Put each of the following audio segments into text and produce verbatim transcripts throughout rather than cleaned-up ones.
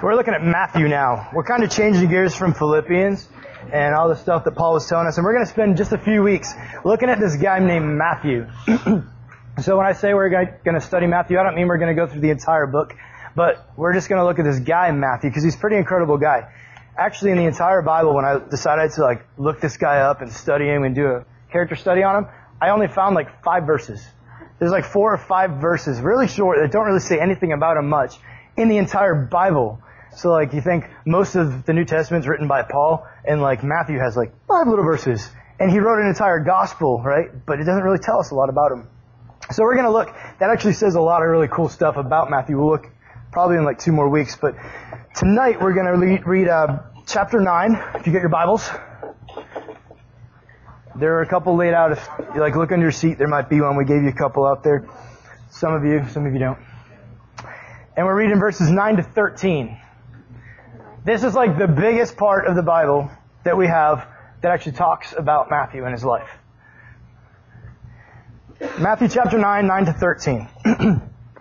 We're looking at Matthew now. We're kind of changing gears from Philippians and all the stuff that Paul was telling us. And we're going to spend just a few weeks looking at this guy named Matthew. So when I say we're going to study Matthew, I don't mean we're going to go through the entire book. But we're just going to look at this guy, Matthew, because he's a pretty incredible guy. Actually, in the entire Bible, when I decided to like look this guy up and study him and do a character study on him, I only found like five verses. There's like four or five verses, really short, that don't really say anything about him much in the entire Bible. So like you think most of the New Testament's written by Paul, and like Matthew has like five little verses. And he wrote an entire gospel, right? But it doesn't really tell us a lot about him. So we're going to look, that actually says a lot of really cool stuff about Matthew. We'll look probably in like two more weeks. But tonight we're going to read, read uh, chapter nine, if you get your Bibles. There are a couple laid out. If you like look under your seat, there might be one. We gave you a couple out there. Some of you, some of you don't. And we're reading verses nine to thirteen. This is like the biggest part of the Bible that we have that actually talks about Matthew and his life. Matthew chapter nine, nine to thirteen. I'm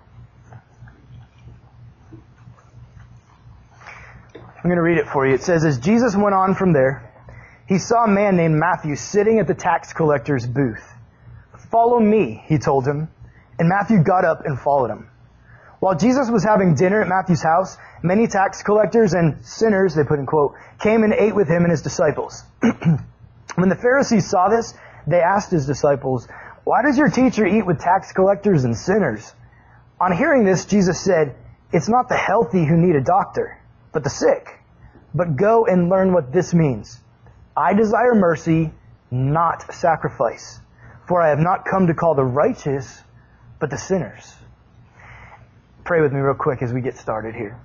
going to read it for you. It says, as Jesus went on from there, he saw a man named Matthew sitting at the tax collector's booth. Follow me, he told him. And Matthew got up and followed him. While Jesus was having dinner at Matthew's house, many tax collectors and sinners, they put in quote, came and ate with him and his disciples. When the Pharisees saw this, they asked his disciples, why does your teacher eat with tax collectors and sinners? On hearing this, Jesus said, it's not the healthy who need a doctor, but the sick. But go and learn what this means. I desire mercy, not sacrifice. For I have not come to call the righteous, but the sinners. Pray with me real quick as we get started here.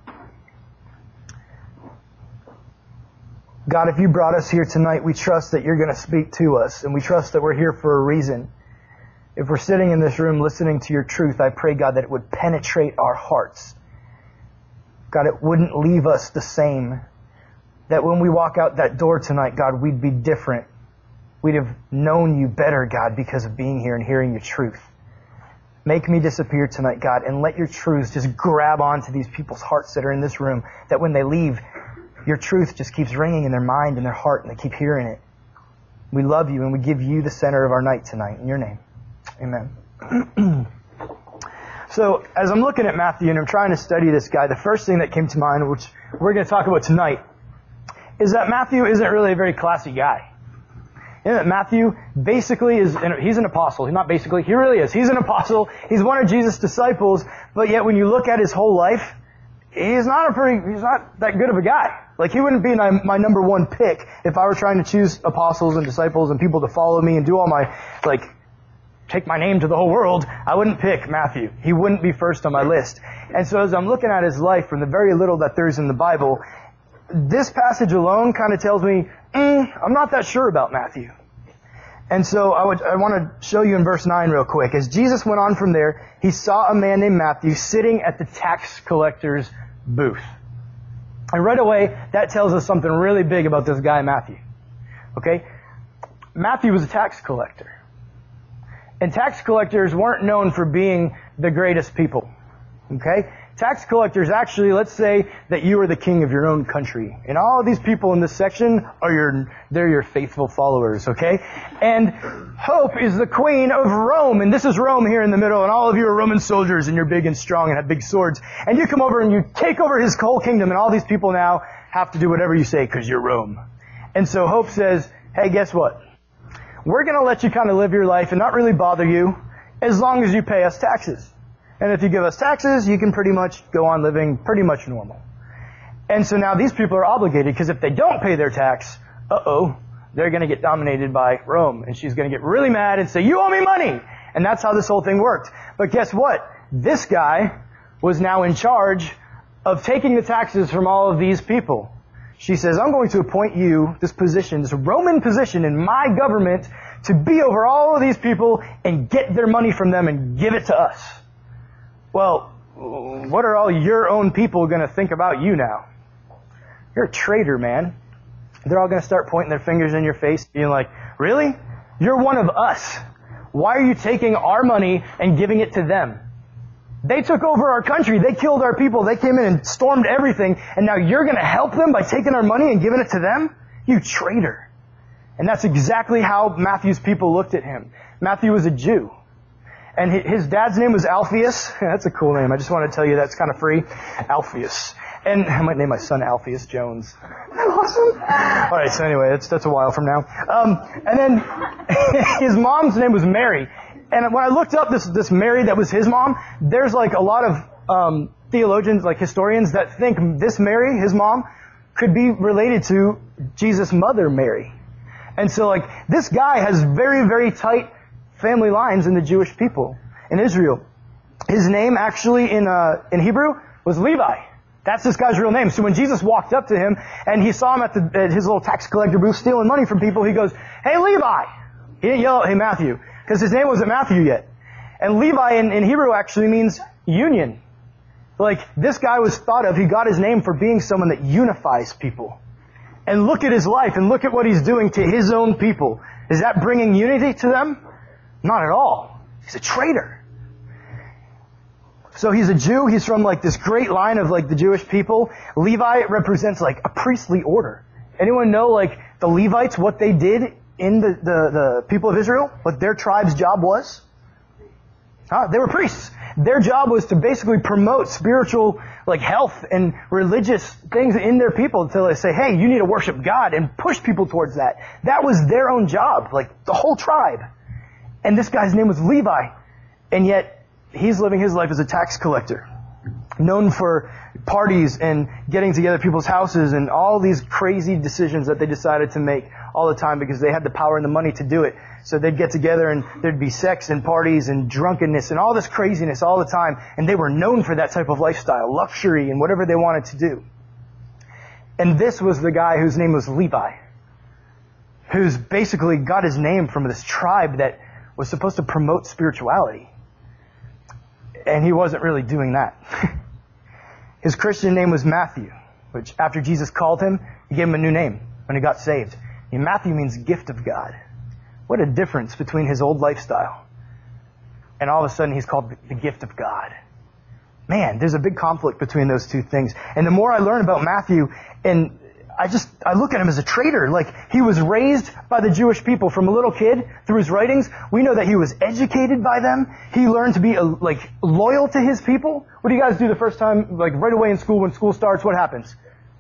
God, if you brought us here tonight, we trust that you're going to speak to us, and we trust that we're here for a reason. If we're sitting in this room listening to your truth, I pray, God, that it would penetrate our hearts. God, it wouldn't leave us the same. That when we walk out that door tonight, God, we'd be different. We'd have known you better, God, because of being here and hearing your truth. Make me disappear tonight, God, and let your truths just grab onto these people's hearts that are in this room, that when they leave, your truth just keeps ringing in their mind and their heart, and they keep hearing it. We love you, and we give you the center of our night tonight. In your name, amen. So, as I'm looking at Matthew and I'm trying to study this guy, the first thing that came to mind, which we're going to talk about tonight, is that Matthew isn't really a very classy guy. You know that Matthew basically is, he's an apostle. He's not basically, he really is. He's an apostle. He's one of Jesus' disciples, but yet when you look at his whole life, he's not a pretty, he's not that good of a guy. Like he wouldn't be my, my number one pick if I were trying to choose apostles and disciples and people to follow me and do all my, like, take my name to the whole world. I wouldn't pick Matthew. He wouldn't be first on my list. And so as I'm looking at his life from the very little that there's in the Bible, this passage alone kind of tells me, mm, I'm not that sure about Matthew. And so I, would, I want to show you in verse nine real quick. As Jesus went on from there, he saw a man named Matthew sitting at the tax collector's booth. And right away, that tells us something really big about this guy, Matthew. Okay? Matthew was a tax collector. And tax collectors weren't known for being the greatest people. Okay? Tax collectors actually, let's say that you are the king of your own country. And all of these people in this section are your, they're your faithful followers, okay? And Hope is the queen of Rome. And this is Rome here in the middle. And all of you are Roman soldiers and you're big and strong and have big swords. And you come over and you take over his whole kingdom. And all these people now have to do whatever you say because you're Rome. And so Hope says, hey, guess what? We're going to let you kind of live your life and not really bother you as long as you pay us taxes. And if you give us taxes, you can pretty much go on living pretty much normal. And so now these people are obligated because if they don't pay their tax, uh-oh, they're going to get dominated by Rome. And she's going to get really mad and say, you owe me money! And that's how this whole thing worked. But guess what? This guy was now in charge of taking the taxes from all of these people. She says, I'm going to appoint you this position, this Roman position in my government to be over all of these people and get their money from them and give it to us. Well, what are all your own people going to think about you now? You're a traitor, man. They're all going to start pointing their fingers in your face, being like, really? You're one of us. Why are you taking our money and giving it to them? They took over our country. They killed our people. They came in and stormed everything. And now you're going to help them by taking our money and giving it to them? You traitor. And that's exactly how Matthew's people looked at him. Matthew was a Jew. And his dad's name was Alphaeus. That's a cool name. I just want to tell you that's kind of free. Alphaeus. And I might name my son Alphaeus Jones. Isn't that awesome? All right, so anyway, that's, that's a while from now. Um, and then his mom's name was Mary. And when I looked up this, this Mary that was his mom, there's like a lot of um, theologians, like historians, that think this Mary, his mom, could be related to Jesus' mother, Mary. And so like this guy has very, very tight family lines in the Jewish people in Israel. His name actually in uh, in Hebrew was Levi. That's this guy's real name. So when Jesus walked up to him and he saw him at, the, at his little tax collector booth stealing money from people, he goes, "Hey, Levi!" He didn't yell, "Hey, Matthew," because his name wasn't Matthew yet. And Levi in, in Hebrew actually means union. Like, this guy was thought of, he got his name for being someone that unifies people. And look at his life and look at what he's doing to his own people. Is that bringing unity to them? Not at all. He's a traitor. So he's a Jew. He's from like this great line of like the Jewish people. Levi represents like a priestly order. Anyone know like the Levites, what they did in the, the, the people of Israel? What their tribe's job was? Huh? They were priests. Their job was to basically promote spiritual like health and religious things in their people until they say, hey, you need to worship God, and push people towards that. That was their own job, like the whole tribe. And this guy's name was Levi. And yet he's living his life as a tax collector, known for parties and getting together at people's houses and all these crazy decisions that they decided to make all the time because they had the power and the money to do it. So they'd get together and there'd be sex and parties and drunkenness and all this craziness all the time. And they were known for that type of lifestyle, luxury and whatever they wanted to do. And this was the guy whose name was Levi, who's basically got his name from this tribe that was supposed to promote spirituality. And he wasn't really doing that. His Christian name was Matthew, which after Jesus called him, he gave him a new name when he got saved. And Matthew means gift of God. What a difference between his old lifestyle and all of a sudden he's called the gift of God. Man, there's a big conflict between those two things. And the more I learn about Matthew, and I just, I look at him as a traitor. Like, he was raised by the Jewish people from a little kid through his writings. We know that he was educated by them. He learned to be, a, like, loyal to his people. What do you guys do the first time, like, right away in school when school starts? What happens?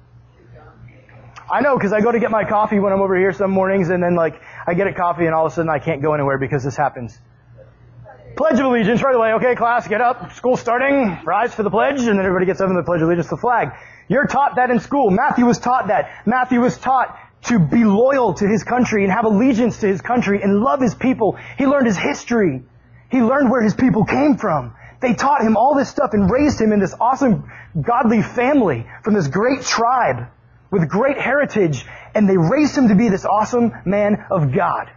I know, because I go to get my coffee when I'm over here some mornings, and then, like, I get a coffee, and all of a sudden I can't go anywhere because this happens. Pledge of Allegiance right away. Okay, class, get up. School's starting. Rise for the pledge. And then everybody gets up and the Pledge of Allegiance to the flag. You're taught that in school. Matthew was taught that. Matthew was taught to be loyal to his country and have allegiance to his country and love his people. He learned his history. He learned where his people came from. They taught him all this stuff and raised him in this awesome, godly family from this great tribe with great heritage. And they raised him to be this awesome man of God.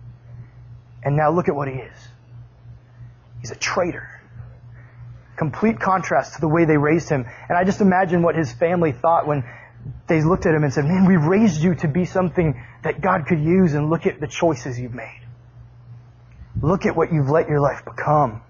And now look at what he is. He's a traitor. Complete contrast to the way they raised him. And I just imagine what his family thought when they looked at him and said, man, we raised you to be something that God could use, and look at the choices you've made. Look at what you've let your life become.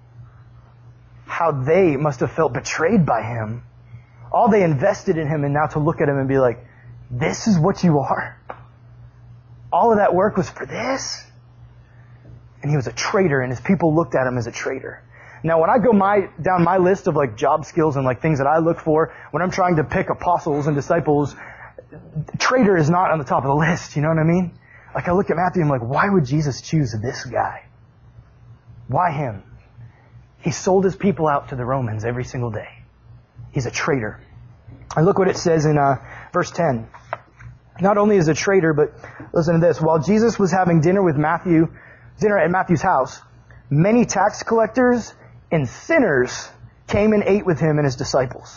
How they must have felt betrayed by him. All they invested in him, and now to look at him and be like, this is what you are? All of that work was for this? And he was a traitor, and his people looked at him as a traitor. Now, when I go my down my list of like job skills and like things that I look for, when I'm trying to pick apostles and disciples, traitor is not on the top of the list, you know what I mean? Like, I look at Matthew and I'm like, why would Jesus choose this guy? Why him? He sold his people out to the Romans every single day. He's a traitor. And look what it says in uh, verse ten. Not only is a traitor, but listen to this. While Jesus was having dinner with Matthew, dinner at Matthew's house, many tax collectors and sinners came and ate with him and his disciples.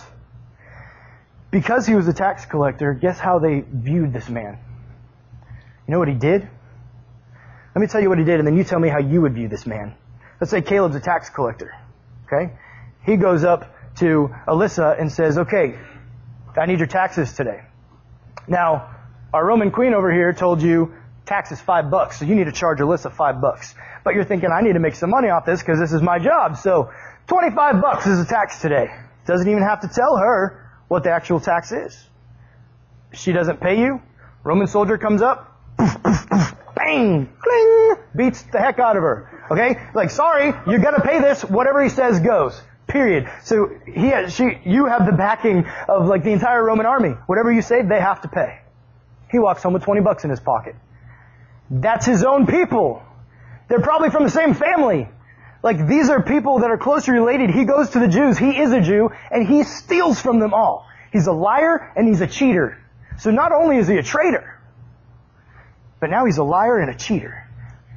Because he was a tax collector, guess how they viewed this man? You know what he did? Let me tell you what he did, and then you tell me how you would view this man. Let's say Caleb's a tax collector. Okay? He goes up to Alyssa and says, okay, I need your taxes today. Now, our Roman queen over here told you tax is five bucks, so you need to charge Alyssa five bucks. But you're thinking, I need to make some money off this because this is my job. So twenty-five bucks is the tax today. Doesn't even have to tell her what the actual tax is. She doesn't pay you. Roman soldier comes up, poof, poof, poof, bang, cling, beats the heck out of her. Okay? Like, sorry, you gotta pay this. Whatever he says goes. Period. So he has, she, you have the backing of like the entire Roman army. Whatever you say, they have to pay. He walks home with twenty bucks in his pocket. That's his own people. They're probably from the same family. Like, these are people that are closely related. He goes to the Jews. He is a Jew, and he steals from them all. He's a liar, and he's a cheater. So not only is he a traitor, but now he's a liar and a cheater.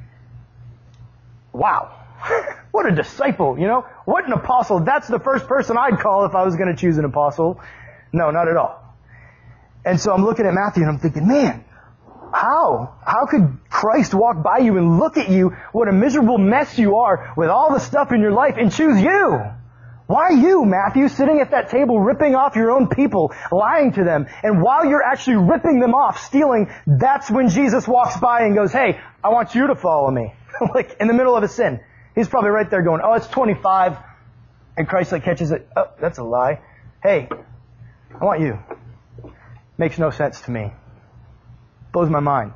Wow. What a disciple, you know? What an apostle. That's the first person I'd call if I was going to choose an apostle. No, not at all. And so I'm looking at Matthew, and I'm thinking, man, How? How could Christ walk by you and look at you, what a miserable mess you are with all the stuff in your life, and choose you? Why you, Matthew, sitting at that table ripping off your own people, lying to them, and while you're actually ripping them off, stealing, that's when Jesus walks by and goes, hey, I want you to follow me. Like, in the middle of a sin. He's probably right there going, oh, it's twenty-five. And Christ like catches it, oh, that's a lie. Hey, I want you. Makes no sense to me. Blows my mind.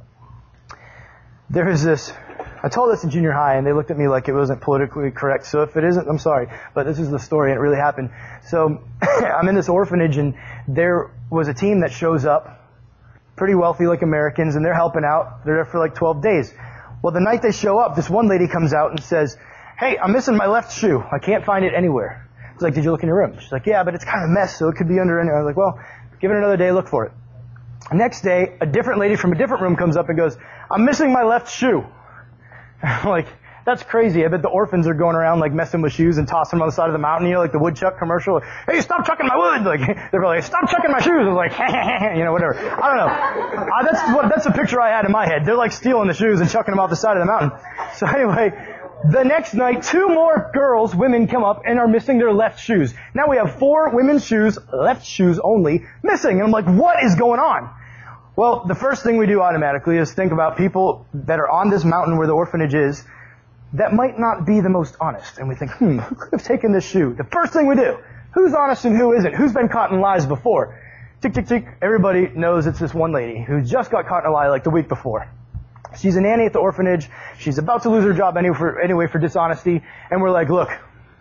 There is this, I told this in junior high and they looked at me like it wasn't politically correct. So if it isn't, I'm sorry. But this is the story and it really happened. So I'm in this orphanage and there was a team that shows up, pretty wealthy like Americans, and they're helping out. They're there for like twelve days. Well, the night they show up, this one lady comes out and says, hey, I'm missing my left shoe. I can't find it anywhere. It's like, did you look in your room? She's like, yeah, but it's kind of a mess, so it could be under any. I was like, well, give it another day, look for it. Next day, a different lady from a different room comes up and goes, I'm missing my left shoe. I'm like, that's crazy. I bet the orphans are going around like messing with shoes and tossing them on the side of the mountain, you know, like the woodchuck commercial. Like, hey, stop chucking my wood. Like, they're like, stop chucking my shoes. I was like, you know, whatever. I don't know. Uh, that's what, that's the picture I had in my head. They're like stealing the shoes and chucking them off the side of the mountain. So anyway, the next night, two more girls, women, come up and are missing their left shoes. Now we have four women's shoes, left shoes only, missing. And I'm like, what is going on? Well, the first thing we do automatically is think about people that are on this mountain where the orphanage is that might not be the most honest. And we think, hmm, who could have taken this shoe? The first thing we do, who's honest and who isn't? Who's been caught in lies before? Tick, tick, tick. Everybody knows it's this one lady who just got caught in a lie like the week before. She's a nanny at the orphanage. She's about to lose her job anyway for, anyway for dishonesty. And we're like, look,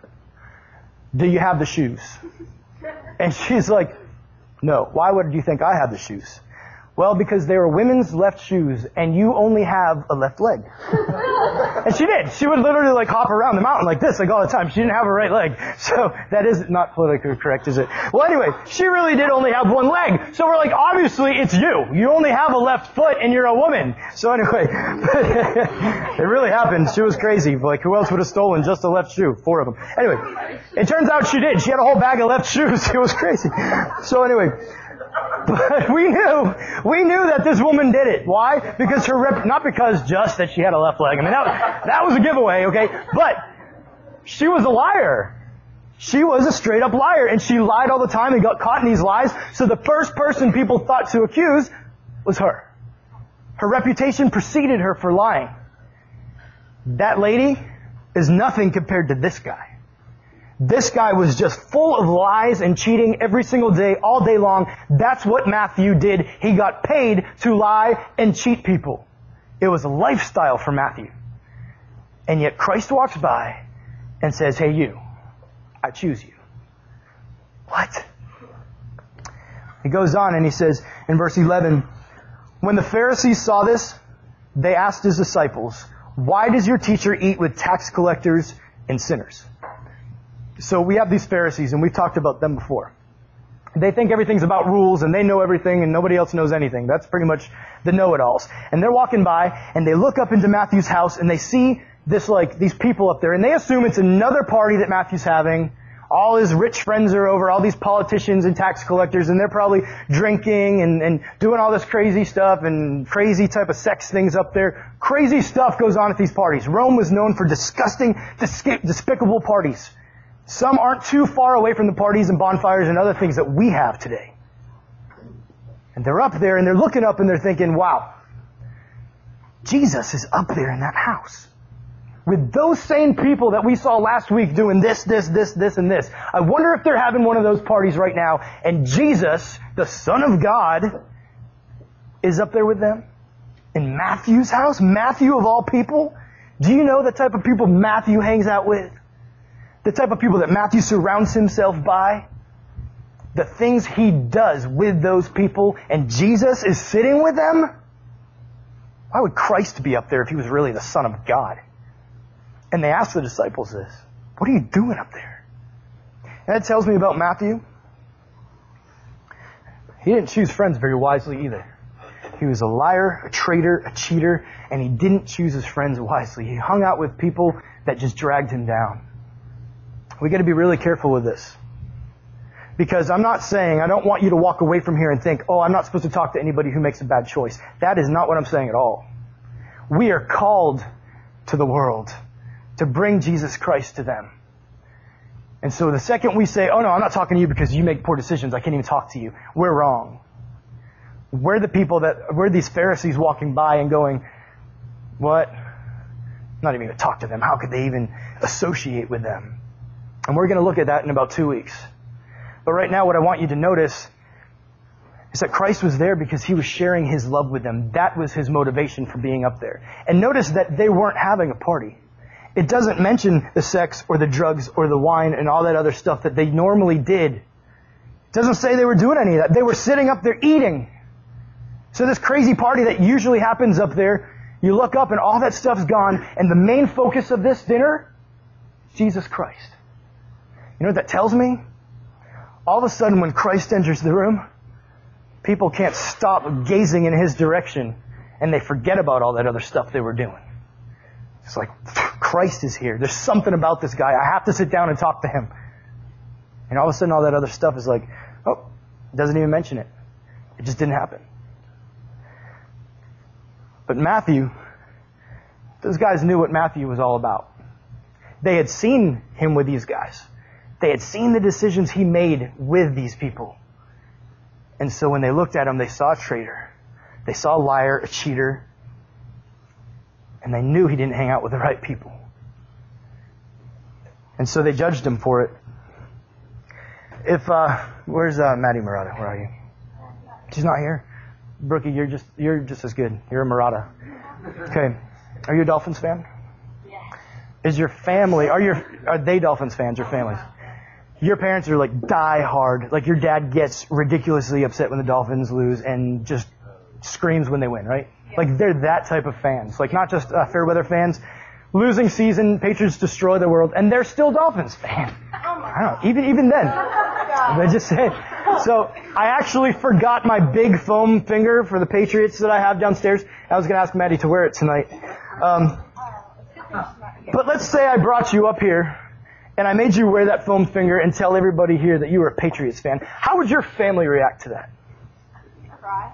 do you have the shoes? And she's like, no. Why would you think I have the shoes? Well, because they were women's left shoes, and you only have a left leg. And she did. She would literally like hop around the mountain like this, like all the time. She didn't have a right leg. So that is not politically correct, is it? Well, anyway, she really did only have one leg. So we're like, obviously it's you. You only have a left foot, and you're a woman. So anyway, it really happened. She was crazy. Like, who else would have stolen just a left shoe? Four of them. Anyway, it turns out she did. She had a whole bag of left shoes. It was crazy. So anyway, but we knew, we knew that this woman did it. Why? Because her rep, not because just that she had a left leg. I mean, that, that was a giveaway, okay? But she was a liar. She was a straight up liar, and she lied all the time and got caught in these lies. So the first person people thought to accuse was her. Her reputation preceded her for lying. That lady is nothing compared to this guy. This guy was just full of lies and cheating every single day, all day long. That's what Matthew did. He got paid to lie and cheat people. It was a lifestyle for Matthew. And yet Christ walks by and says, hey you, I choose you. What? He goes on and he says in verse eleven, when the Pharisees saw this, they asked his disciples, why does your teacher eat with tax collectors and sinners? So we have these Pharisees, and we've talked about them before. They think everything's about rules, and they know everything, and nobody else knows anything. That's pretty much the know-it-alls. And they're walking by, and they look up into Matthew's house, and they see this, like, these people up there, and they assume it's another party that Matthew's having. All his rich friends are over, all these politicians and tax collectors, and they're probably drinking and, and doing all this crazy stuff and crazy type of sex things up there. Crazy stuff goes on at these parties. Rome was known for disgusting, despicable parties. Some aren't too far away from the parties and bonfires and other things that we have today. And they're up there and they're looking up and they're thinking, wow, Jesus is up there in that house with those same people that we saw last week doing this, this, this, this, and this. I wonder if they're having one of those parties right now, and Jesus, the Son of God, is up there with them in Matthew's house. Matthew of all people. Do you know the type of people Matthew hangs out with? The type of people that Matthew surrounds himself by? The things he does with those people, and Jesus is sitting with them? Why would Christ be up there if he was really the Son of God? And they asked the disciples this. What are you doing up there? And that tells me about Matthew. He didn't choose friends very wisely either. He was a liar, a traitor, a cheater, and he didn't choose his friends wisely. He hung out with people that just dragged him down. We got to be really careful with this. Because I'm not saying, I don't want you to walk away from here and think, oh, I'm not supposed to talk to anybody who makes a bad choice. That is not what I'm saying at all. We are called to the world to bring Jesus Christ to them. And so the second we say, oh no, I'm not talking to you because you make poor decisions, I can't even talk to you, we're wrong. We're the people that, we're these Pharisees walking by and going, what? I'm not even going to talk to them. How could they even associate with them? And we're going to look at that in about two weeks. But right now what I want you to notice is that Christ was there because he was sharing his love with them. That was his motivation for being up there. And notice that they weren't having a party. It doesn't mention the sex or the drugs or the wine and all that other stuff that they normally did. It doesn't say they were doing any of that. They were sitting up there eating. So this crazy party that usually happens up there, you look up and all that stuff's gone, and the main focus of this dinner, Jesus Christ. You know what that tells me? All of a sudden when Christ enters the room, people can't stop gazing in his direction, and they forget about all that other stuff they were doing. It's like, Christ is here. There's something about this guy. I have to sit down and talk to him. And all of a sudden all that other stuff is like, oh, doesn't even mention it. It just didn't happen. But Matthew, those guys knew what Matthew was all about. They had seen him with these guys. They had seen the decisions he made with these people. And so when they looked at him, they saw a traitor. They saw a liar, a cheater. And they knew he didn't hang out with the right people. And so they judged him for it. If, uh, where's uh, Maddie Murata? Where are you? She's not here. Brookie, you're just you're just as good. You're a Murata. Okay. Are you a Dolphins fan? Yeah. Is your family, are your are they Dolphins fans or families? Your parents are like die hard. Like your dad gets ridiculously upset when the Dolphins lose and just screams when they win, right? Yeah. Like they're that type of fans. Like not just uh, fair weather fans. Losing season, Patriots destroy the world, and they're still Dolphins fans. I don't know, even even then. I just said. So I actually forgot my big foam finger for the Patriots that I have downstairs. I was going to ask Maddie to wear it tonight. Um, but let's say I brought you up here and I made you wear that foam finger and tell everybody here that you were a Patriots fan. How would your family react to that? Cry.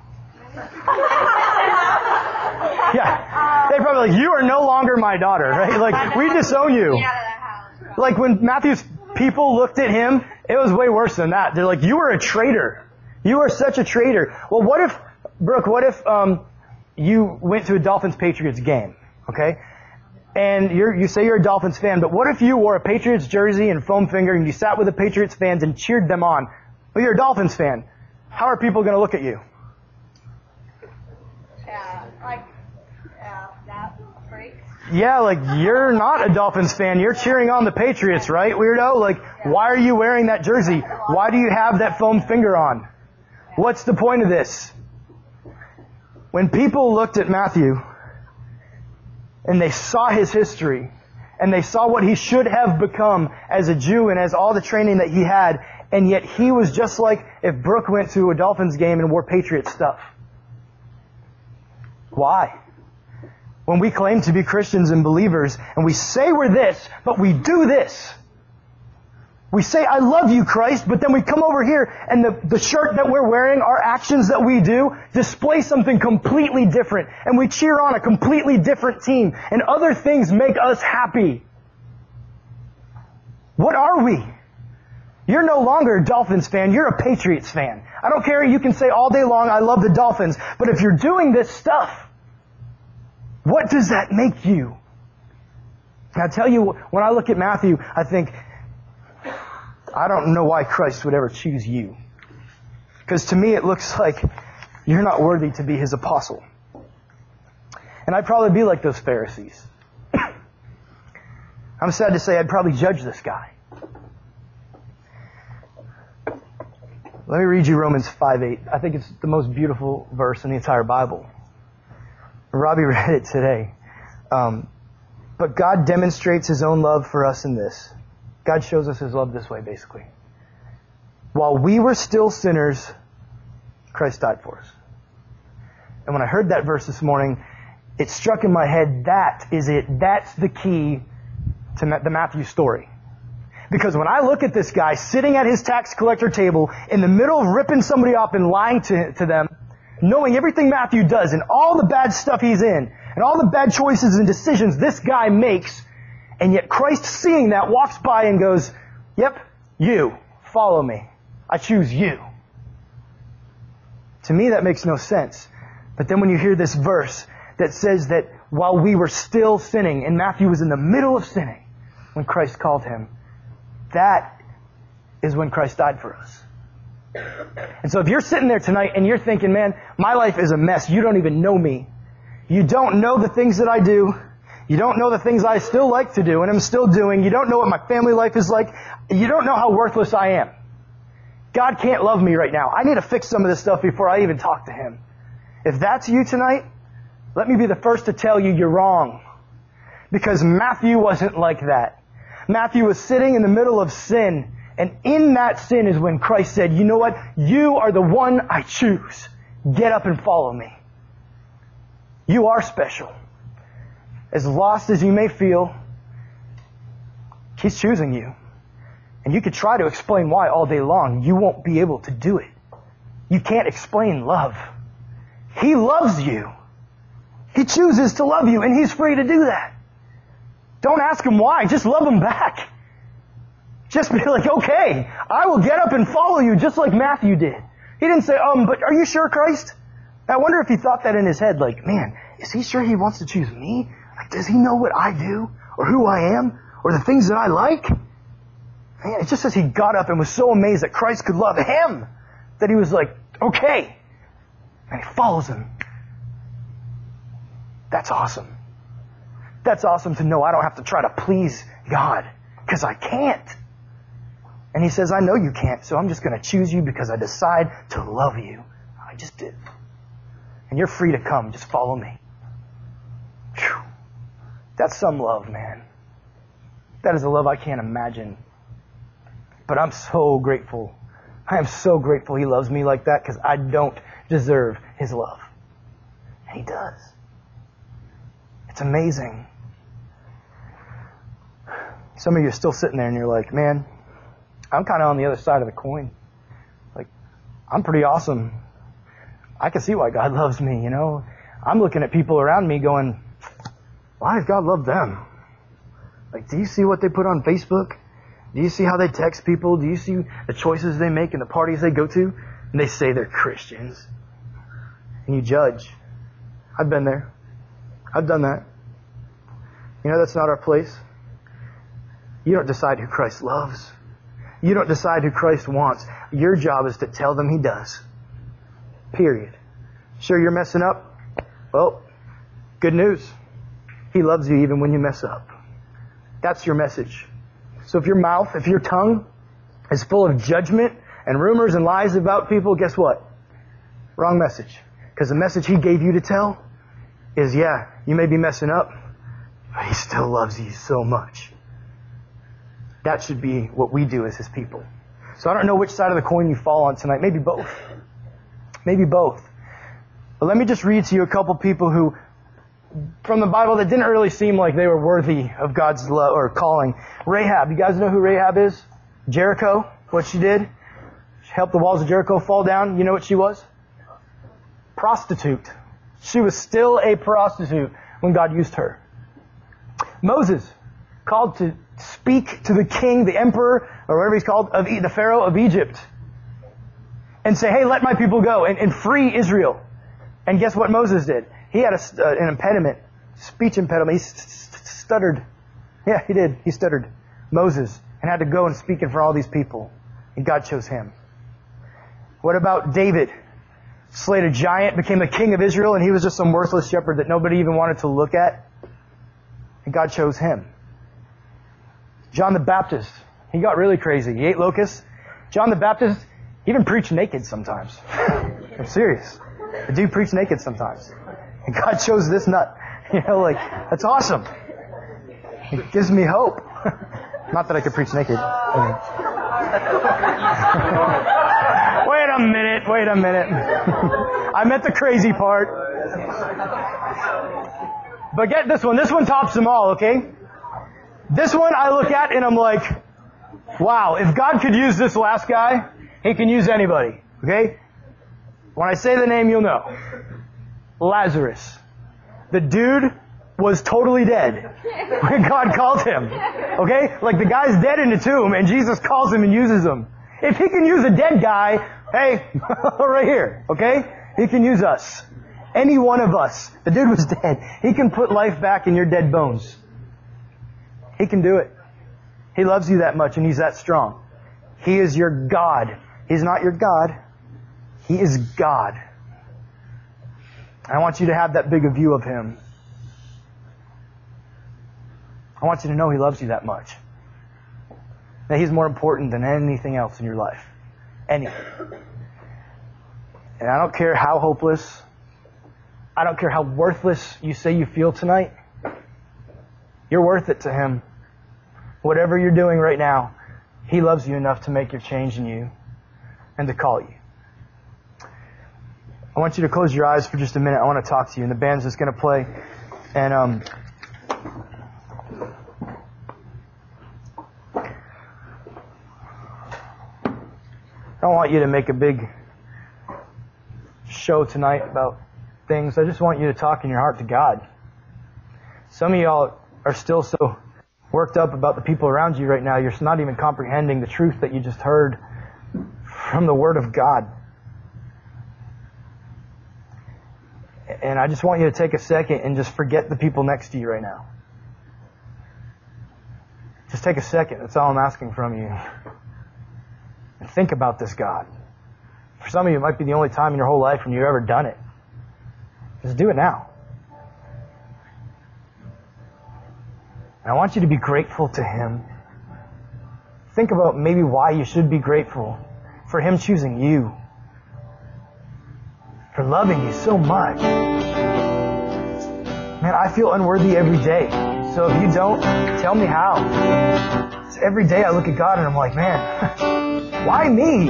Yeah. They'd probably like, you are no longer my daughter, right? Like, we disown you. Like when Matthew's people looked at him, it was way worse than that. They're like, you are a traitor. You are such a traitor. Well, what if, Brooke, what if um, you went to a Dolphins-Patriots game, okay? And you're, you say you're a Dolphins fan, but what if you wore a Patriots jersey and foam finger and you sat with the Patriots fans and cheered them on? Well, you're a Dolphins fan. How are people going to look at you? Yeah, like, yeah, that freak. Yeah, like, you're not a Dolphins fan. You're cheering on the Patriots, right, weirdo? Like, why are you wearing that jersey? Why do you have that foam finger on? What's the point of this? When people looked at Matthew and they saw his history and they saw what he should have become as a Jew and as all the training that he had, and yet he was just like if Brooke went to a Dolphins game and wore Patriots stuff. Why? When we claim to be Christians and believers, and we say we're this, but we do this. We say, I love you, Christ, but then we come over here, and the, the shirt that we're wearing, our actions that we do, display something completely different. And we cheer on a completely different team, and other things make us happy. What are we? You're no longer a Dolphins fan, you're a Patriots fan. I don't care, you can say all day long, I love the Dolphins, but if you're doing this stuff, What does that make you? And I tell you, when I look at Matthew, I think, I don't know why Christ would ever choose you. Because to me it looks like you're not worthy to be His apostle. And I'd probably be like those Pharisees. I'm sad to say I'd probably judge this guy. Let me read you Romans five eight. I think it's the most beautiful verse in the entire Bible. Robbie read it today. Um, but God demonstrates His own love for us in this. God shows us His love this way, basically. While we were still sinners, Christ died for us. And when I heard that verse this morning, it struck in my head, that is it. That's the key to the Matthew story. Because when I look at this guy sitting at his tax collector table in the middle of ripping somebody off and lying to, to them, knowing everything Matthew does and all the bad stuff he's in and all the bad choices and decisions this guy makes, and yet Christ, seeing that, walks by and goes, yep, you, follow me. I choose you. To me, that makes no sense. But then when you hear this verse that says that while we were still sinning, and Matthew was in the middle of sinning when Christ called him, that is when Christ died for us. And so if you're sitting there tonight and you're thinking, man, my life is a mess. You don't even know me. You don't know the things that I do. You don't know the things I still like to do and I'm still doing. You don't know what my family life is like. You don't know how worthless I am. God can't love me right now. I need to fix some of this stuff before I even talk to Him. If that's you tonight, let me be the first to tell you you're wrong. Because Matthew wasn't like that. Matthew was sitting in the middle of sin. And in that sin is when Christ said, you know what? You are the one I choose. Get up and follow me. You are special. As lost as you may feel, He's choosing you. And you could try to explain why all day long. You won't be able to do it. You can't explain love. He loves you. He chooses to love you, and He's free to do that. Don't ask Him why. Just love Him back. Just be like, okay, I will get up and follow you just like Matthew did. He didn't say, um, but are you sure, Christ? I wonder if he thought that in his head, like, man, is He sure He wants to choose me? Like, does He know what I do? Or who I am? Or the things that I like? Man, it just says He got up and was so amazed that Christ could love him that He was like, okay. And He follows Him. That's awesome. That's awesome to know I don't have to try to please God, because I can't. And He says, I know you can't, so I'm just going to choose you because I decide to love you. I just did. And you're free to come. Just follow me. Whew. That's some love, man. That is a love I can't imagine. But I'm so grateful. I am so grateful He loves me like that, because I don't deserve His love. And He does. It's amazing. Some of you are still sitting there and you're like, man, I'm kind of on the other side of the coin. Like, I'm pretty awesome. I can see why God loves me, you know. I'm looking at people around me going, why does God love them? Like, do you see what they put on Facebook? Do you see how they text people? Do you see the choices they make and the parties they go to? And they say they're Christians. And you judge. I've been there. I've done that. You know, that's not our place. You don't decide who Christ loves. You don't decide who Christ wants. Your job is to tell them He does. Period. Sure, you're messing up? Well, good news. He loves you even when you mess up. That's your message. So if your mouth, if your tongue is full of judgment and rumors and lies about people, guess what? Wrong message. Because the message He gave you to tell is, yeah, you may be messing up, but He still loves you so much. That should be what we do as His people. So I don't know which side of the coin you fall on tonight. Maybe both. Maybe both. But let me just read to you a couple people who, from the Bible, that didn't really seem like they were worthy of God's love or calling. Rahab. You guys know who Rahab is? Jericho. What she did? She helped the walls of Jericho fall down. You know what she was? Prostitute. She was still a prostitute when God used her. Moses, called to speak to the king, the emperor, or whatever he's called, of the Pharaoh of Egypt. And say, hey, let my people go and, and free Israel. And guess what Moses did? He had a, uh, an impediment speech impediment. He st- stuttered. Yeah, he did. He stuttered. Moses, and had to go and speak in front of all these people. And God chose him. What about David? Slayed a giant, became the king of Israel, and he was just some worthless shepherd that nobody even wanted to look at. And God chose him. John the Baptist, he got really crazy. He ate locusts. John the Baptist even preached naked sometimes. I'm serious. The dude preached naked sometimes. And God chose this nut. You know, like, that's awesome. It gives me hope. Not that I could preach naked. I mean. Wait a minute, wait a minute. I meant the crazy part. But get this one. This one tops them all, okay? This one I look at and I'm like, wow, if God could use this last guy, He can use anybody, okay? When I say the name, you'll know. Lazarus. The dude was totally dead when God called him, okay? Like the guy's dead in the tomb and Jesus calls him and uses him. If He can use a dead guy, hey, right here, okay? He can use us. Any one of us. The dude was dead. He can put life back in your dead bones. He can do it. He loves you that much and He's that strong. He is your God. He's not your God. He is God. I want you to have that big a view of Him. I want you to know He loves you that much. That He's more important than anything else in your life. Anything. And I don't care how hopeless, I don't care how worthless you say you feel tonight. You're worth it to Him. Whatever you're doing right now, He loves you enough to make your change in you and to call you. I want you to close your eyes for just a minute. I want to talk to you. And the band's just going to play. And um, I don't want you to make a big show tonight about things. I just want you to talk in your heart to God. Some of y'all are still so worked up about the people around you right now, you're not even comprehending the truth that you just heard from the Word of God. And I just want you to take a second and just forget the people next to you right now. Just take a second. That's all I'm asking from you. And think about this God. For some of you, it might be the only time in your whole life when you've ever done it. Just do it now. And I want you to be grateful to Him. Think about maybe why you should be grateful for Him choosing you. For loving you so much. Man, I feel unworthy every day. So if you don't, tell me how. So every day I look at God and I'm like, man, why me?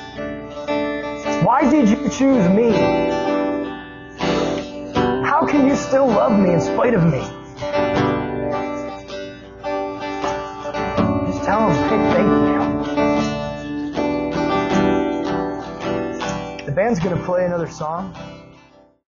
Why did you choose me? How can you still love me in spite of me? Just tell Him, hey, thank you. The band's going to play another song.